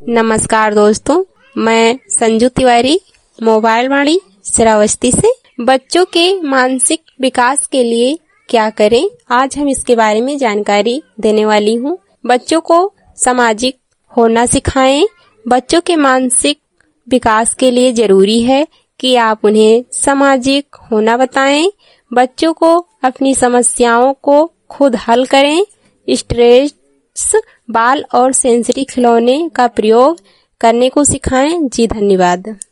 नमस्कार दोस्तों, मैं संजू तिवारी मोबाइल वाणी श्रावस्ती से। बच्चों के मानसिक विकास के लिए क्या करें, आज हम इसके बारे में जानकारी देने वाली हूँ। बच्चों को सामाजिक होना सिखाएं। बच्चों के मानसिक विकास के लिए जरूरी है कि आप उन्हें सामाजिक होना बताएं। बच्चों को अपनी समस्याओं को खुद हल करें। स्ट्रेस बाल और सेंसरी खिलौने का प्रयोग करने को सिखाएं। जी धन्यवाद।